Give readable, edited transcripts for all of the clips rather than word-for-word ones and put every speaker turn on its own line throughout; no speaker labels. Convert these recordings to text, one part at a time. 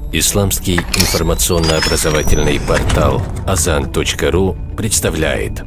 Исламский информационно-образовательный портал Azan.ru представляет.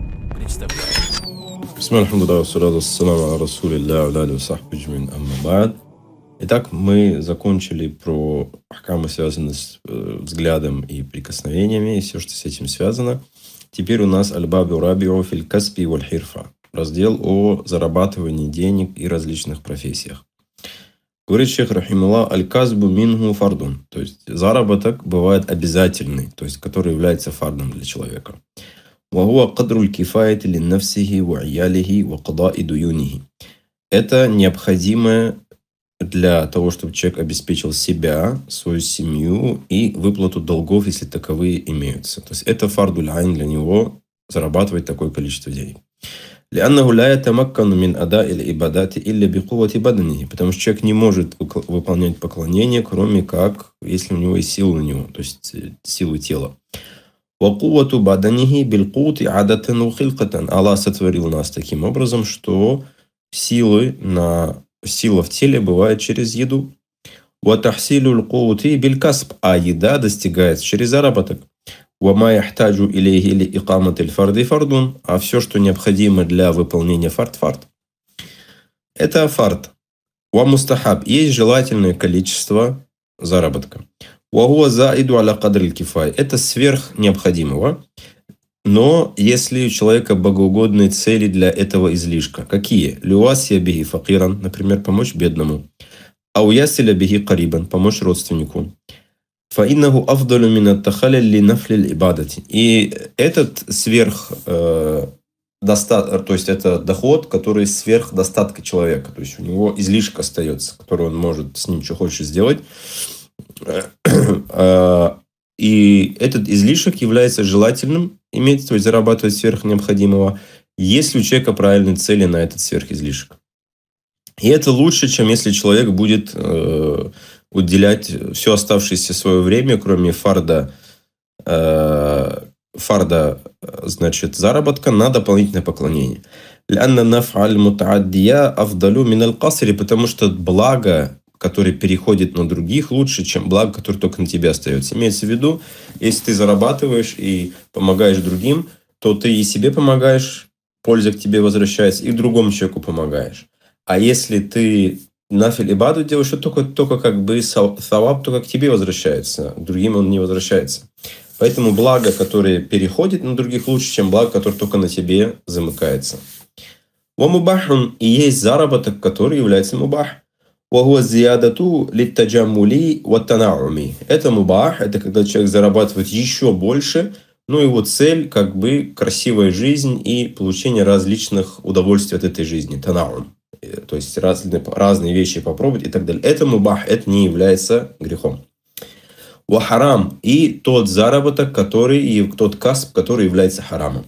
Итак, мы закончили про ахкамы, связанные с взглядом и прикосновениями, и все, что с этим связано. Теперь у нас аль-бабу рабиу фил каспи валь хирфа. Раздел о зарабатывании денег и различных профессиях. Говорит шейх рахимуллах: аль-казбу минху фардун. То есть заработок бывает обязательный, то есть который является фардом для человека. Вахуа кадруль кифаяти лин нафсихи ва иялихи ва кадаи дуюнихи. Это необходимое для того, чтобы человек обеспечил себя, свою семью и выплату долгов, если таковые имеются. То есть это фардуль айн для него зарабатывать такое количество денег. Потому что человек не может выполнять поклонение, кроме как, если у него есть сила на него, то есть силы тела. Аллах сотворил нас таким образом, что сила в теле бывает через еду. А еда достигается через заработок. А все, что необходимо для выполнения фард. Это фард. Есть желательное количество заработка. Это сверх необходимого. Но если у человека богоугодные цели для этого излишка, какие? Например, помочь бедному. Помочь родственнику. И этот то есть это доход, который сверх достатка человека. То есть у него излишек остается, который он может с ним что хочет сделать. И этот излишек является желательным иметь, то есть зарабатывать сверх необходимого, если у человека правильные цели на этот сверхизлишек. И это лучше, чем если человек будет уделять все оставшееся свое время, кроме фарда, значит, заработка, на дополнительное поклонение. Потому что благо, которое переходит на других, лучше, чем благо, которое только на тебе остается. Имеется в виду, если ты зарабатываешь и помогаешь другим, то ты и себе помогаешь, польза к тебе возвращается, и другому человеку помогаешь. А если ты нафиль ибаду делаешь, то только как бы саваб только к тебе возвращается, к другим он не возвращается. Поэтому благо, которое переходит на других, лучше, чем благо, которое только на тебе замыкается. Вамубахун, и есть заработок, который является мубах. Это мубах, это когда человек зарабатывает еще больше, но его цель как бы красивая жизнь и получение различных удовольствий от этой жизни. Танаум. То есть разные вещи попробовать и так далее. Это мубах, это не является грехом. Вахарам, и тот заработок, и тот касб, который является харамом.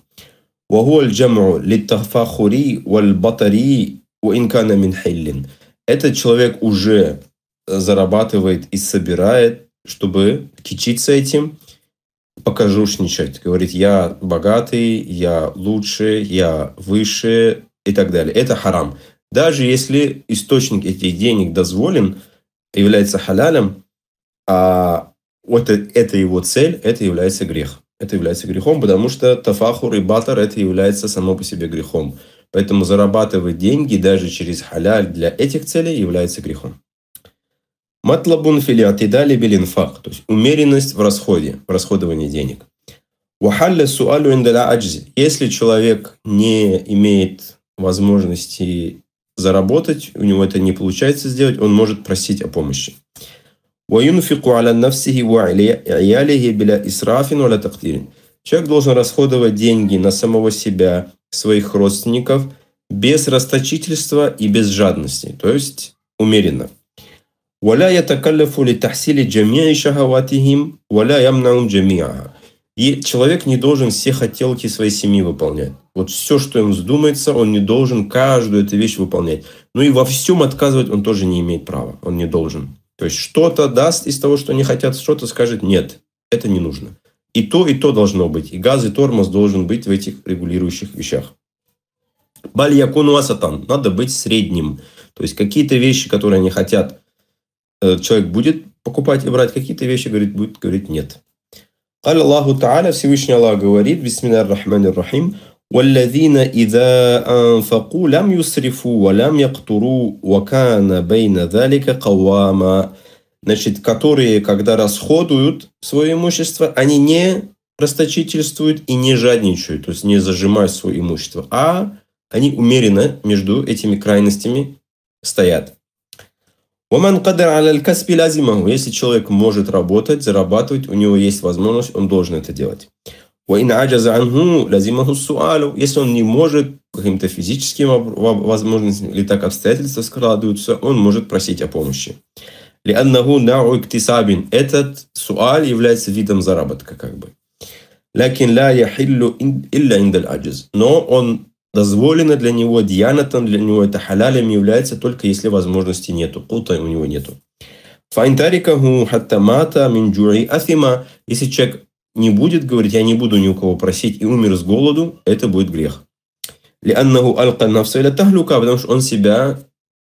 Этот человек уже зарабатывает и собирает, чтобы кичиться этим, покажушничать. Говорит: я богатый, я лучше, я выше и так далее. Это харам. Даже если источник этих денег дозволен, является халялем, а это его цель, это является грех. Это является грехом, потому что тафахур и батар это является само по себе грехом. Поэтому зарабатывать деньги даже через халяль для этих целей является грехом. Матлабун филиатидали билинфак, то есть умеренность в расходовании денег. Вахалля суалю индаля аджзи. Если человек не имеет возможности заработать, у него это не получается сделать, он может просить о помощи. Человек должен расходовать деньги на самого себя, своих родственников, без расточительства и без жадности, то есть умеренно. И человек не должен все хотелки своей семьи выполнять. Вот все, что ему вздумается, он не должен каждую эту вещь выполнять. Но и во всем отказывать он тоже не имеет права. Он не должен. То есть что-то даст из того, что они хотят, что-то скажет: нет, это не нужно. И то должно быть. И газ, и тормоз должен быть в этих регулирующих вещах. Баль якуну асатан. Надо быть средним. То есть какие-то вещи, которые они хотят человек будет покупать и брать какие-то вещи, будет говорить нет. Аллаху Та'аля, Всевышний Аллах говорит, бисмиллахир рахманир рахим, والذين إذا أنفقوا لم يسرفوا ولم يقتروا وكان بين ذلك قواما. Значит, которые, когда расходуют свое имущество, они не расточительствуют и не жадничают, то есть не зажимают свое имущество, а они умеренно между этими крайностями стоят. وَمَنْ قَدَرَ عَلَى الْكَسْبِ لَازِمَهُ. Если человек может работать, зарабатывать, у него есть возможность, он должен это делать. وَإِنْ عَجَزَ عَنْهُ لَازِمَهُ السُّؤَالُ. Если он не может, каким-то физическим возможностям или так обстоятельства складываются, он может просить о помощи. لِأَنَّهُ نَوْعُ اكْتِسَابٍ. Этот суаль является видом заработка, как бы. لَكِنْ لَا يَحِلُّ إِلَّا عِنْدَ الْعَجْزِ. Но он дозволено для него, дьянатан, для него это халялем является только если возможности нету, кута у него нету. فَإِنْ تَرِكَهُ حَتَّى مَاتَ مِنْ جُوعِ أَثِمًا. Если человек не будет говорить, я не буду ни у кого просить, и умер с голоду, это будет грех. لِأَنَّهُ أَلْقَى النَّفْسَ إِلَى التَّهْلُكَةِ. Потому что он себя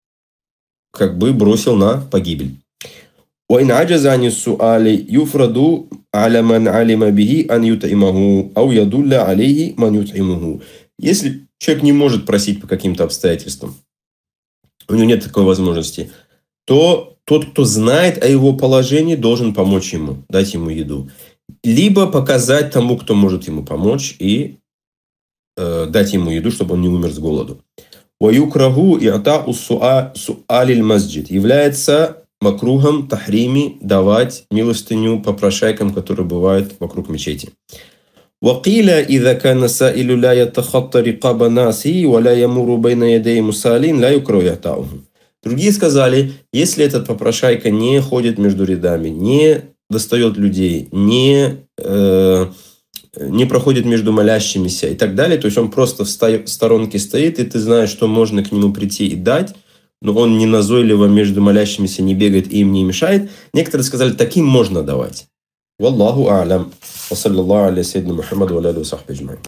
как бы бросил на погибель. وَإِنْ عَجَزَ عَنِ السُّؤَالِ يُفْرَضُ عَلَى مَنْ عَلِمَ بِهِ أَنْ يُطْعِمَهُ أَوْ يَدُلَّ عَلَيْهِ مَنْ يُطْعِمُهُ. Если человек не может просить по каким-то обстоятельствам, у него нет такой возможности, то тот, кто знает о его положении, должен помочь ему, дать ему еду. Либо показать тому, кто может ему помочь, и дать ему еду, чтобы он не умер с голоду. وَيُكْرَهُ إِعْطَاءُ سُؤَالِ الْمَسْجِدِ. Является макрухом тахрими давать милостыню попрошайкам, которые бывают вокруг мечети. وقيل إذا كان السائل لا يتخطى رقاب الناس ولا يمر بين يدي مسالين لا يكره إعطاؤه. Другие сказали, если этот попрошайка не ходит между рядами, не достает людей, не проходит между молящимися и так далее, то есть он просто в сторонке стоит, и ты знаешь, что можно к нему прийти и дать, но он не назойливо между молящимися не бегает и им не мешает. Некоторые сказали, таким можно давать. Валлаху а'лям. Ва саллаллаху аля сайидина Мухаммаду ва аля алихи ва сахбихи аджмаин.